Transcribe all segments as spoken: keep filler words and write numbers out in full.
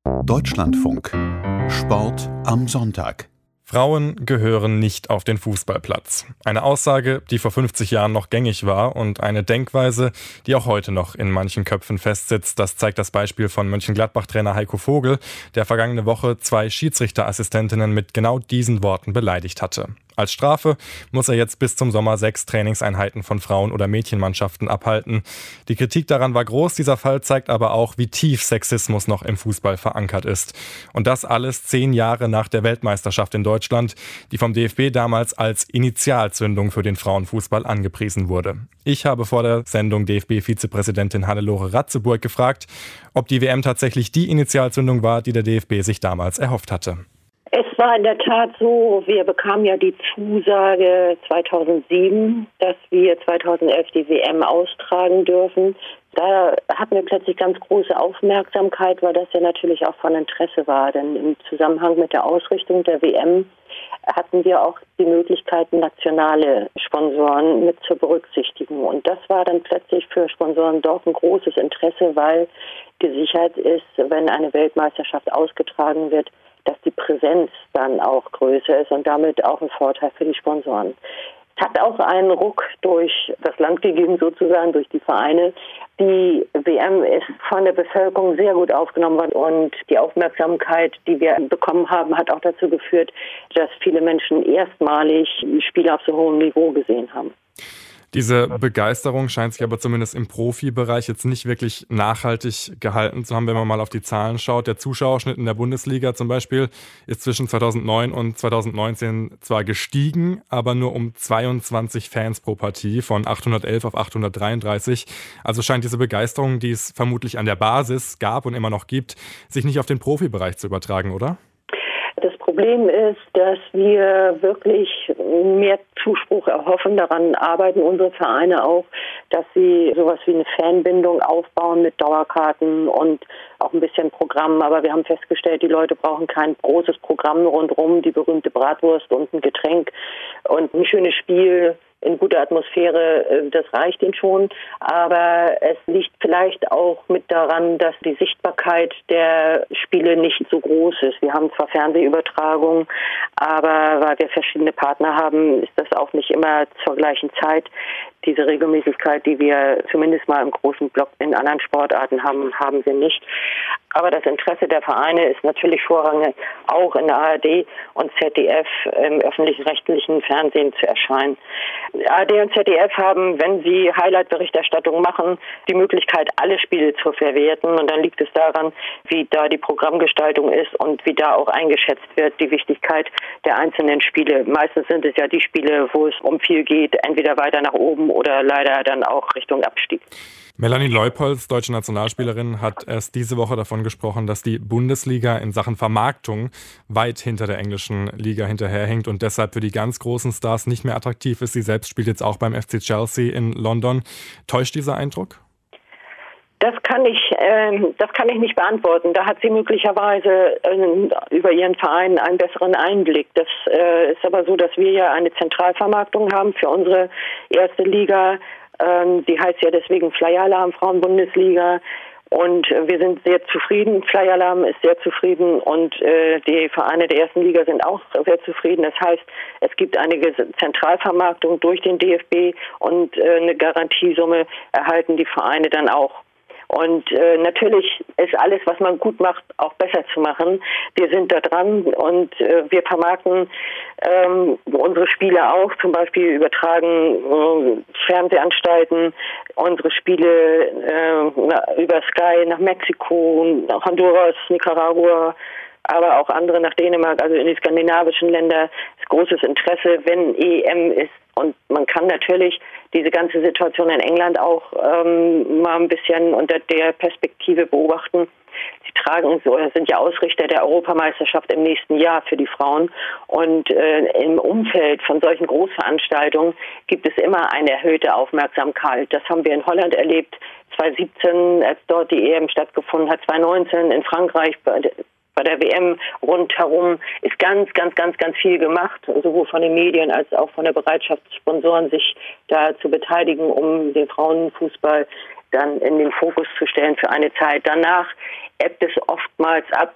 Deutschlandfunk. Sport am Sonntag. Frauen gehören nicht auf den Fußballplatz. Eine Aussage, die vor fünfzig Jahren noch gängig war und eine Denkweise, die auch heute noch in manchen Köpfen festsitzt. Das zeigt das Beispiel von Mönchengladbach-Trainer Heiko Vogel, der vergangene Woche zwei Schiedsrichterassistentinnen mit genau diesen Worten beleidigt hatte. Als Strafe muss er jetzt bis zum Sommer sechs Trainingseinheiten von Frauen- oder Mädchenmannschaften abhalten. Die Kritik daran war groß. Dieser Fall zeigt aber auch, wie tief Sexismus noch im Fußball verankert ist. Und das alles zehn Jahre nach der Weltmeisterschaft in Deutschland, die vom D F B damals als Initialzündung für den Frauenfußball angepriesen wurde. Ich habe vor der Sendung D F B-Vizepräsidentin Hannelore Ratzeburg gefragt, ob die W M tatsächlich die Initialzündung war, die der D F B sich damals erhofft hatte. Es war in der Tat so, wir bekamen ja die Zusage zweitausendsieben, dass wir zweitausendelf die W M austragen dürfen. Da hatten wir plötzlich ganz große Aufmerksamkeit, weil das ja natürlich auch von Interesse war. Denn im Zusammenhang mit der Ausrichtung der W M hatten wir auch die Möglichkeit, nationale Sponsoren mit zu berücksichtigen. Und das war dann plötzlich für Sponsoren doch ein großes Interesse, weil gesichert ist, wenn eine Weltmeisterschaft ausgetragen wird, dass die Präsenz dann auch größer ist und damit auch ein Vorteil für die Sponsoren. Es hat auch einen Ruck durch das Land gegeben, sozusagen durch die Vereine. Die W M ist von der Bevölkerung sehr gut aufgenommen worden und die Aufmerksamkeit, die wir bekommen haben, hat auch dazu geführt, dass viele Menschen erstmalig Spiele auf so hohem Niveau gesehen haben. Diese Begeisterung scheint sich aber zumindest im Profibereich jetzt nicht wirklich nachhaltig gehalten zu haben, wenn man mal auf die Zahlen schaut. Der Zuschauerschnitt in der Bundesliga zum Beispiel ist zwischen zweitausendneun und zweitausendneunzehn zwar gestiegen, aber nur um zweiundzwanzig Fans pro Partie, von achthundertelf auf achthundertdreiunddreißig. Also scheint diese Begeisterung, die es vermutlich an der Basis gab und immer noch gibt, sich nicht auf den Profibereich zu übertragen, oder? Das Problem ist, dass wir wirklich mehr Zuspruch erhoffen, daran arbeiten unsere Vereine auch, dass sie sowas wie eine Fanbindung aufbauen mit Dauerkarten und auch ein bisschen Programm. Aber wir haben festgestellt, die Leute brauchen kein großes Programm rundherum, die berühmte Bratwurst und ein Getränk und ein schönes Spiel in guter Atmosphäre, das reicht ihnen schon. Aber es liegt vielleicht auch mit daran, dass die Sichtbarkeit der Spiele nicht so groß ist. Wir haben zwar Fernsehübertragungen, aber weil wir verschiedene Partner haben, ist das auch nicht immer zur gleichen Zeit. Diese Regelmäßigkeit, die wir zumindest mal im großen Block in anderen Sportarten haben, haben wir nicht. Aber das Interesse der Vereine ist natürlich vorrangig, auch in der A R D und Z D F im öffentlich-rechtlichen Fernsehen zu erscheinen. A R D und Z D F haben, wenn sie Highlight-Berichterstattung machen, die Möglichkeit, alle Spiele zu verwerten. Und dann liegt es daran, wie da die Programmgestaltung ist und wie da auch eingeschätzt wird, die Wichtigkeit der einzelnen Spiele. Meistens sind es ja die Spiele, wo es um viel geht, entweder weiter nach oben oder leider dann auch Richtung Abstieg. Melanie Leupolz, deutsche Nationalspielerin, hat erst diese Woche davon gesprochen, dass die Bundesliga in Sachen Vermarktung weit hinter der englischen Liga hinterherhinkt und deshalb für die ganz großen Stars nicht mehr attraktiv ist. Sie selbst spielt jetzt auch beim F C Chelsea in London. Täuscht dieser Eindruck? Das kann ich, äh, das kann ich nicht beantworten. Da hat sie möglicherweise äh, über ihren Verein einen besseren Einblick. Das äh, ist aber so, dass wir ja eine Zentralvermarktung haben für unsere erste Liga. Ähm, die heißt ja deswegen Flyer-Alarm Frauen-Bundesliga. Und äh, wir sind sehr zufrieden. Flyer-Alarm ist sehr zufrieden und äh, die Vereine der ersten Liga sind auch sehr zufrieden. Das heißt, es gibt eine Zentralvermarktung durch den D F B und äh, eine Garantiesumme erhalten die Vereine dann auch. Und äh, natürlich ist alles, was man gut macht, auch besser zu machen. Wir sind da dran und äh, wir vermarkten ähm, unsere Spiele auch, zum Beispiel übertragen äh, Fernsehanstalten unsere Spiele äh, über Sky nach Mexiko, nach Honduras, Nicaragua, aber auch andere nach Dänemark, also in die skandinavischen Länder ist großes Interesse, wenn E M ist. Und man kann natürlich diese ganze Situation in England auch ähm, mal ein bisschen unter der Perspektive beobachten. Sie tragen so, sind ja Ausrichter der Europameisterschaft im nächsten Jahr für die Frauen. Und äh, im Umfeld von solchen Großveranstaltungen gibt es immer eine erhöhte Aufmerksamkeit. Das haben wir in Holland erlebt, zweitausendsiebzehn, als dort die E M stattgefunden hat, zweitausendneunzehn in Frankreich. Bei der W M rundherum ist ganz, ganz, ganz, ganz viel gemacht, sowohl von den Medien als auch von der Bereitschaft, Sponsoren sich da zu beteiligen, um den Frauenfußball dann in den Fokus zu stellen für eine Zeit. Danach ebbt es oftmals ab.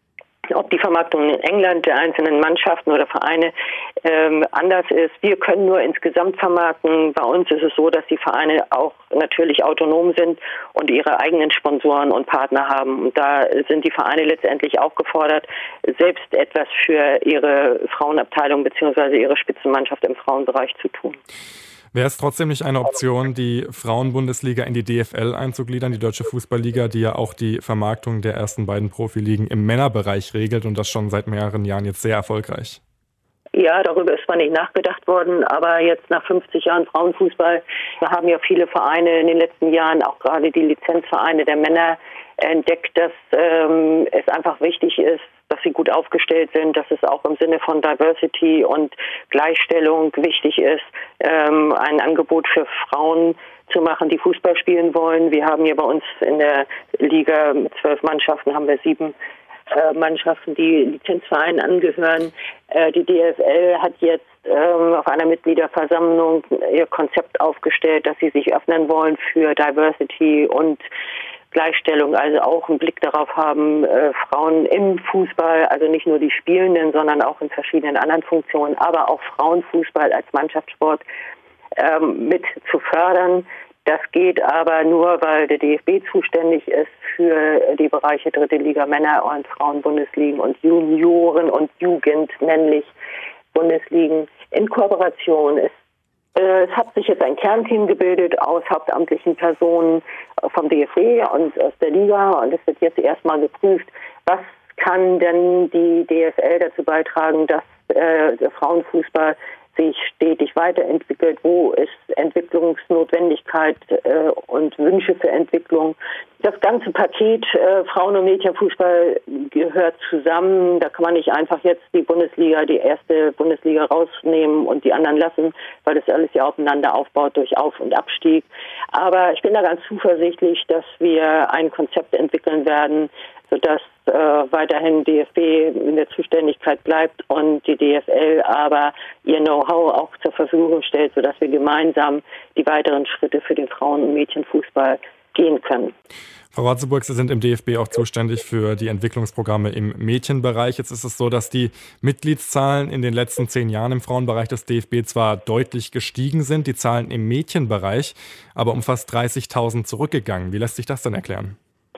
Ob die Vermarktung in England der einzelnen Mannschaften oder Vereine ähm, anders ist. Wir können nur insgesamt vermarkten. Bei uns ist es so, dass die Vereine auch natürlich autonom sind und ihre eigenen Sponsoren und Partner haben. Und da sind die Vereine letztendlich aufgefordert, selbst etwas für ihre Frauenabteilung bzw. ihre Spitzenmannschaft im Frauenbereich zu tun. Wäre es trotzdem nicht eine Option, die Frauenbundesliga in die D F L einzugliedern, die Deutsche Fußballliga, die ja auch die Vermarktung der ersten beiden Profiligen im Männerbereich regelt und das schon seit mehreren Jahren jetzt sehr erfolgreich? Ja, darüber ist zwar nicht nachgedacht worden, aber jetzt nach fünfzig Jahren Frauenfußball haben ja viele Vereine in den letzten Jahren, auch gerade die Lizenzvereine der Männer, entdeckt, dass ähm, es einfach wichtig ist, dass sie gut aufgestellt sind, dass es auch im Sinne von Diversity und Gleichstellung wichtig ist, ähm, ein Angebot für Frauen zu machen, die Fußball spielen wollen. Wir haben hier bei uns in der Liga mit zwölf Mannschaften, haben wir sieben äh, Mannschaften, die Lizenzvereinen angehören. Äh, die D F L hat jetzt ähm, auf einer Mitgliederversammlung ihr Konzept aufgestellt, dass sie sich öffnen wollen für Diversity und Gleichstellung, also auch einen Blick darauf haben, äh, Frauen im Fußball, also nicht nur die Spielenden, sondern auch in verschiedenen anderen Funktionen, aber auch Frauenfußball als Mannschaftssport ähm, mit zu fördern. Das geht aber nur, weil der D F B zuständig ist für die Bereiche Dritte Liga Männer und Frauenbundesligen und Junioren und Jugend männlich Bundesligen in Kooperation ist. Es hat sich jetzt ein Kernteam gebildet aus hauptamtlichen Personen vom D F B und aus der Liga und es wird jetzt erstmal geprüft, was kann denn die D F L dazu beitragen, dass äh, der Frauenfußball sich stetig weiterentwickelt, wo ist Entwicklungsnotwendigkeit äh, und Wünsche für Entwicklung. Das ganze Paket äh, Frauen- und Mädchenfußball gehört zusammen. Da kann man nicht einfach jetzt die Bundesliga, die erste Bundesliga rausnehmen und die anderen lassen, weil das alles ja aufeinander aufbaut durch Auf- und Abstieg. Aber ich bin da ganz zuversichtlich, dass wir ein Konzept entwickeln werden, sodass äh, weiterhin D F B in der Zuständigkeit bleibt und die D F L aber ihr Know-how auch zur Verfügung stellt, sodass wir gemeinsam die weiteren Schritte für den Frauen- und Mädchenfußball gehen können. Frau Ratzeburg, Sie sind im D F B auch zuständig für die Entwicklungsprogramme im Mädchenbereich. Jetzt ist es so, dass die Mitgliedszahlen in den letzten zehn Jahren im Frauenbereich des D F B zwar deutlich gestiegen sind, die Zahlen im Mädchenbereich aber um fast dreißigtausend zurückgegangen. Wie lässt sich das denn erklären?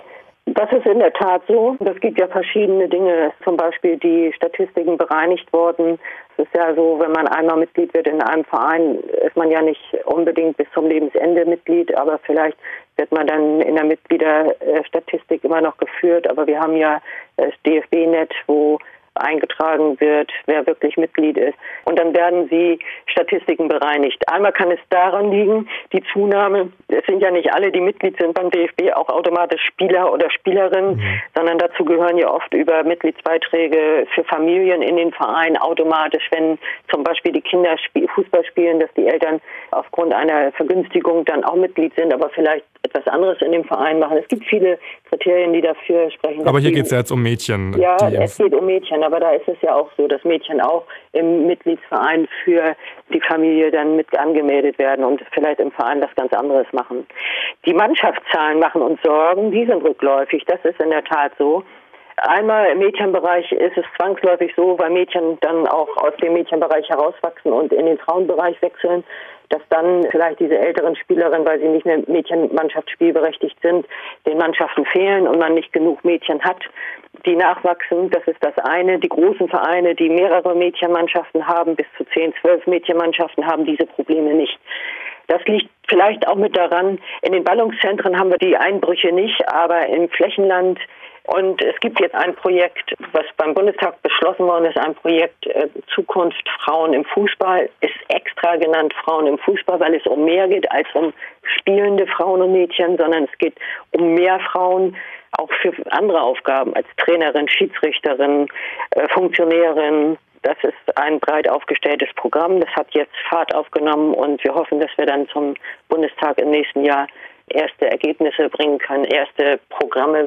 Das ist in der Tat so. Es gibt ja verschiedene Dinge, zum Beispiel die Statistiken bereinigt worden. Es ist ja so, wenn man einmal Mitglied wird in einem Verein, ist man ja nicht unbedingt bis zum Lebensende Mitglied, aber vielleicht wird man dann in der Mitgliederstatistik immer noch geführt. Aber wir haben ja das D F B-Net, wo eingetragen wird, wer wirklich Mitglied ist. Und dann werden die Statistiken bereinigt. Einmal kann es daran liegen, die Zunahme, es sind ja nicht alle, die Mitglied sind beim D F B, auch automatisch Spieler oder Spielerinnen, mhm. sondern dazu gehören ja oft über Mitgliedsbeiträge für Familien in den Verein automatisch, wenn zum Beispiel die Kinder Fußball spielen, dass die Eltern aufgrund einer Vergünstigung dann auch Mitglied sind, aber vielleicht etwas anderes in dem Verein machen. Es gibt viele Kriterien, die dafür sprechen. Aber hier geht es ja jetzt um Mädchen. Ja, es geht um Mädchen, aber da ist es ja auch so, dass Mädchen auch im Mitgliedsverein für die Familie dann mit angemeldet werden und vielleicht im Verein was ganz anderes machen. Die Mannschaftszahlen machen uns Sorgen, die sind rückläufig, das ist in der Tat so. Einmal im Mädchenbereich ist es zwangsläufig so, weil Mädchen dann auch aus dem Mädchenbereich herauswachsen und in den Frauenbereich wechseln, dass dann vielleicht diese älteren Spielerinnen, weil sie nicht mehr Mädchenmannschaft spielberechtigt sind, den Mannschaften fehlen und man nicht genug Mädchen hat, die nachwachsen. Das ist das eine. Die großen Vereine, die mehrere Mädchenmannschaften haben, bis zu zehn, zwölf Mädchenmannschaften, haben diese Probleme nicht. Das liegt vielleicht auch mit daran, in den Ballungszentren haben wir die Einbrüche nicht, aber im Flächenland. Und es gibt jetzt ein Projekt, was beim Bundestag beschlossen worden ist, ein Projekt äh, Zukunft Frauen im Fußball, ist extra genannt Frauen im Fußball, weil es um mehr geht als um spielende Frauen und Mädchen, sondern es geht um mehr Frauen, auch für andere Aufgaben als Trainerin, Schiedsrichterin, äh, Funktionärin. Das ist ein breit aufgestelltes Programm, das hat jetzt Fahrt aufgenommen und wir hoffen, dass wir dann zum Bundestag im nächsten Jahr erste Ergebnisse bringen können, erste Programme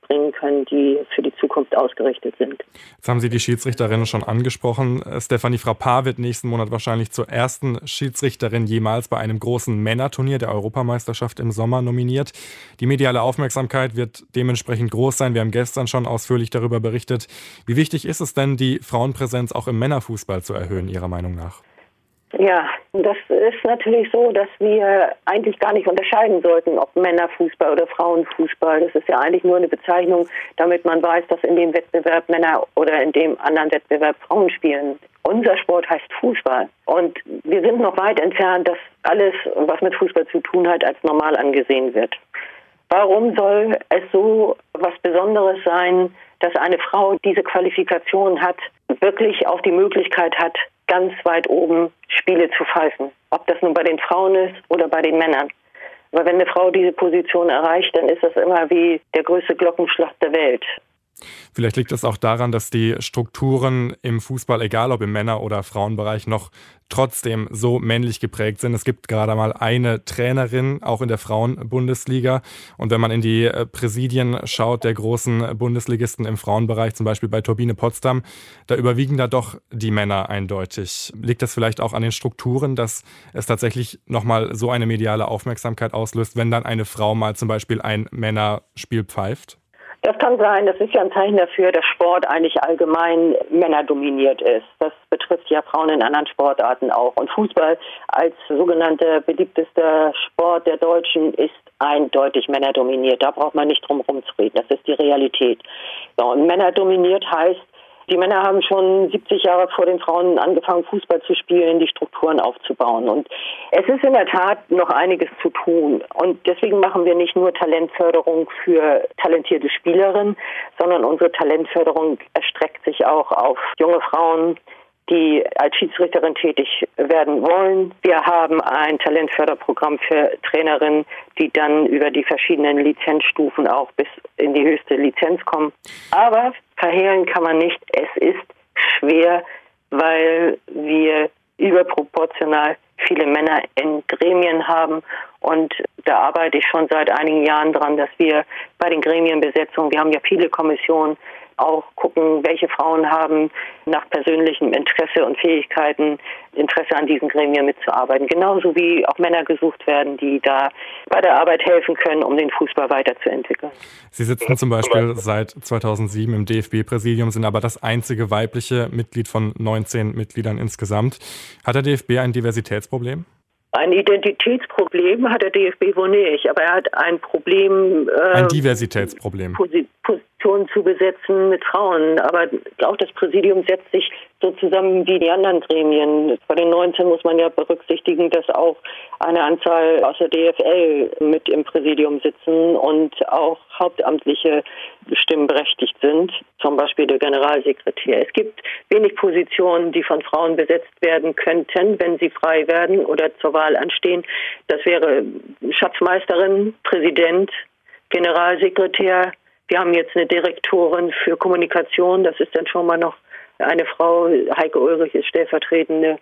bringen können, die für die Zukunft ausgerichtet sind. Jetzt haben Sie die Schiedsrichterinnen schon angesprochen. Stefanie Frappart wird nächsten Monat wahrscheinlich zur ersten Schiedsrichterin jemals bei einem großen Männerturnier der Europameisterschaft im Sommer nominiert. Die mediale Aufmerksamkeit wird dementsprechend groß sein. Wir haben gestern schon ausführlich darüber berichtet. Wie wichtig ist es denn, die Frauenpräsenz auch im Männerfußball zu erhöhen, Ihrer Meinung nach? Ja, das ist natürlich so, dass wir eigentlich gar nicht unterscheiden sollten, ob Männerfußball oder Frauenfußball. Das ist ja eigentlich nur eine Bezeichnung, damit man weiß, dass in dem Wettbewerb Männer oder in dem anderen Wettbewerb Frauen spielen. Unser Sport heißt Fußball. Und wir sind noch weit entfernt, dass alles, was mit Fußball zu tun hat, als normal angesehen wird. Warum soll es so was Besonderes sein, dass eine Frau diese Qualifikation hat, wirklich auch die Möglichkeit hat, ganz weit oben Spiele zu pfeifen. Ob das nun bei den Frauen ist oder bei den Männern. Aber wenn eine Frau diese Position erreicht, dann ist das immer wie der größte Glockenschlag der Welt. Vielleicht liegt es auch daran, dass die Strukturen im Fußball, egal ob im Männer- oder Frauenbereich, noch trotzdem so männlich geprägt sind. Es gibt gerade mal eine Trainerin, auch in der Frauenbundesliga. Und wenn man in die Präsidien schaut, der großen Bundesligisten im Frauenbereich, zum Beispiel bei Turbine Potsdam, da überwiegen da doch die Männer eindeutig. Liegt das vielleicht auch an den Strukturen, dass es tatsächlich nochmal so eine mediale Aufmerksamkeit auslöst, wenn dann eine Frau mal zum Beispiel ein Männerspiel pfeift? Das kann sein. Das ist ja ein Zeichen dafür, dass Sport eigentlich allgemein männerdominiert ist. Das betrifft ja Frauen in anderen Sportarten auch. Und Fußball als sogenannter beliebtester Sport der Deutschen ist eindeutig männerdominiert. Da braucht man nicht drum herum zu reden. Das ist die Realität. Ja, und männerdominiert heißt, die Männer haben schon siebzig Jahre vor den Frauen angefangen, Fußball zu spielen, die Strukturen aufzubauen. Und es ist in der Tat noch einiges zu tun. Und deswegen machen wir nicht nur Talentförderung für talentierte Spielerinnen, sondern unsere Talentförderung erstreckt sich auch auf junge Frauen, die als Schiedsrichterin tätig werden wollen. Wir haben ein Talentförderprogramm für Trainerinnen, die dann über die verschiedenen Lizenzstufen auch bis in die höchste Lizenz kommen. Aber verhehlen kann man nicht, es ist schwer, weil wir überproportional viele Männer in Gremien haben. Und da arbeite ich schon seit einigen Jahren dran, dass wir bei den Gremienbesetzungen, wir haben ja viele Kommissionen, auch gucken, welche Frauen haben nach persönlichem Interesse und Fähigkeiten Interesse an diesen Gremien mitzuarbeiten. Genauso wie auch Männer gesucht werden, die da bei der Arbeit helfen können, um den Fußball weiterzuentwickeln. Sie sitzen zum Beispiel seit zweitausendsieben im D F B-Präsidium, sind aber das einzige weibliche Mitglied von neunzehn Mitgliedern insgesamt. Hat der D F B ein Diversitätsproblem? Ein Identitätsproblem hat der D F B wohl nicht, aber er hat ein Problem, äh, ein Diversitätsproblem. Positionen zu besetzen mit Frauen. Aber auch das Präsidium setzt sich so zusammen wie die anderen Gremien. Bei den neunzehn muss man ja berücksichtigen, dass auch eine Anzahl aus der D F L mit im Präsidium sitzen und auch Hauptamtliche stimmberechtigt sind, zum Beispiel der Generalsekretär. Es gibt wenig Positionen, die von Frauen besetzt werden könnten, wenn sie frei werden oder zur Wahl anstehen. Das wäre Schatzmeisterin, Präsident, Generalsekretär. Wir haben jetzt eine Direktorin für Kommunikation, das ist dann schon mal noch eine Frau. Heike Ulrich ist stellvertretende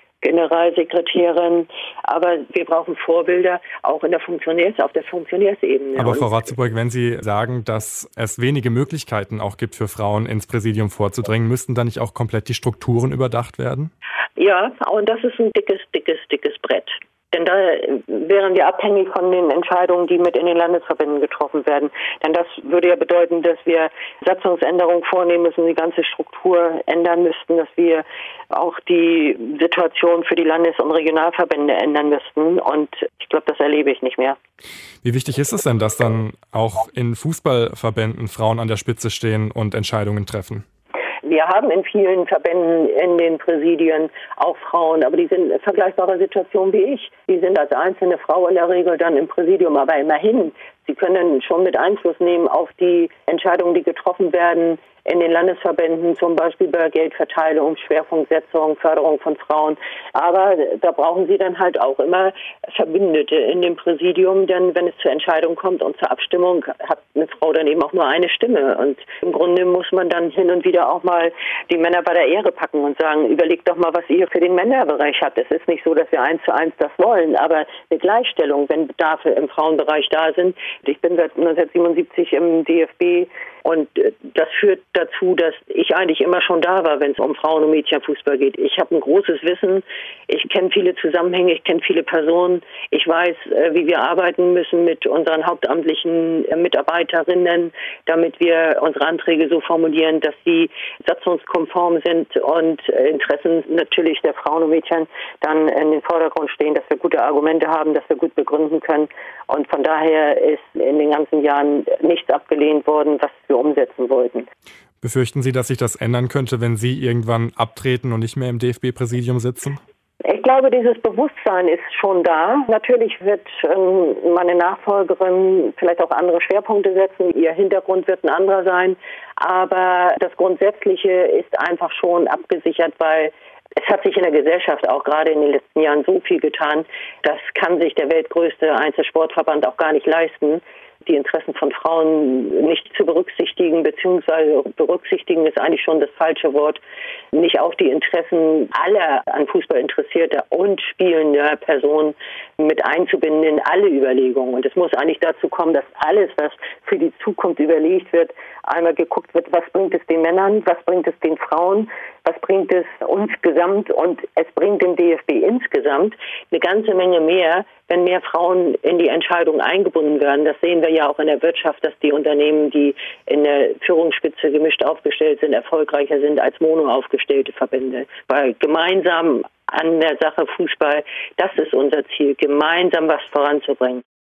Generalsekretärin, aber wir brauchen Vorbilder auch in der Funktionärs, auf der Funktionärsebene. Aber Frau Ratzeburg, wenn Sie sagen, dass es wenige Möglichkeiten auch gibt für Frauen ins Präsidium vorzudringen, müssten dann nicht auch komplett die Strukturen überdacht werden? Ja, und das ist ein dickes, dickes, dickes Brett. Denn da wären wir abhängig von den Entscheidungen, die mit in den Landesverbänden getroffen werden. Denn das würde ja bedeuten, dass wir Satzungsänderungen vornehmen müssen, die ganze Struktur ändern müssten, dass wir auch die Situation für die Landes- und Regionalverbände ändern müssten. Und ich glaube, das erlebe ich nicht mehr. Wie wichtig ist es denn, dass dann auch in Fußballverbänden Frauen an der Spitze stehen und Entscheidungen treffen? Wir haben in vielen Verbänden in den Präsidien auch Frauen, aber die sind in vergleichbarer Situation wie ich. Die sind als einzelne Frau in der Regel dann im Präsidium, aber immerhin, sie können schon mit Einfluss nehmen auf die Entscheidungen, die getroffen werden in den Landesverbänden, zum Beispiel bei Geldverteilung, Schwerpunktsetzung, Förderung von Frauen. Aber da brauchen sie dann halt auch immer Verbündete in dem Präsidium, denn wenn es zur Entscheidung kommt und zur Abstimmung, hat eine Frau dann eben auch nur eine Stimme. Und im Grunde muss man dann hin und wieder auch mal die Männer bei der Ehre packen und sagen, überlegt doch mal, was ihr für den Männerbereich habt. Es ist nicht so, dass wir eins zu eins das wollen, aber eine Gleichstellung, wenn Bedarfe im Frauenbereich da sind, Ich bin seit neunzehnhundertsiebenundsiebzig im D F B und das führt dazu, dass ich eigentlich immer schon da war, wenn es um Frauen- und Mädchenfußball geht. Ich habe ein großes Wissen, ich kenne viele Zusammenhänge, ich kenne viele Personen, ich weiß, wie wir arbeiten müssen mit unseren hauptamtlichen Mitarbeiterinnen, damit wir unsere Anträge so formulieren, dass sie satzungskonform sind und Interessen natürlich der Frauen und Mädchen dann in den Vordergrund stehen, dass wir gute Argumente haben, dass wir gut begründen können. Und von daher ist in den ganzen Jahren nichts abgelehnt worden, was wir umsetzen wollten. Befürchten Sie, dass sich das ändern könnte, wenn Sie irgendwann abtreten und nicht mehr im D F B-Präsidium sitzen? Ich glaube, dieses Bewusstsein ist schon da. Natürlich wird ähm, meine Nachfolgerin vielleicht auch andere Schwerpunkte setzen. Ihr Hintergrund wird ein anderer sein. Aber das Grundsätzliche ist einfach schon abgesichert, weil es hat sich in der Gesellschaft auch gerade in den letzten Jahren so viel getan. Das kann sich der weltgrößte Einzelsportverband auch gar nicht leisten, die Interessen von Frauen nicht zu berücksichtigen, beziehungsweise berücksichtigen ist eigentlich schon das falsche Wort, nicht auch die Interessen aller an Fußball interessierter und spielender Personen mit einzubinden in alle Überlegungen. Und es muss eigentlich dazu kommen, dass alles, was für die Zukunft überlegt wird, einmal geguckt wird, was bringt es den Männern, was bringt es den Frauen, was bringt es uns gesamt und es bringt dem D F B insgesamt eine ganze Menge mehr, wenn mehr Frauen in die Entscheidung eingebunden werden. Das sehen wir ja auch in der Wirtschaft, dass die Unternehmen, die in der Führungsspitze gemischt aufgestellt sind, erfolgreicher sind als mono aufgestellte Verbände. Weil gemeinsam an der Sache Fußball, das ist unser Ziel, gemeinsam was voranzubringen.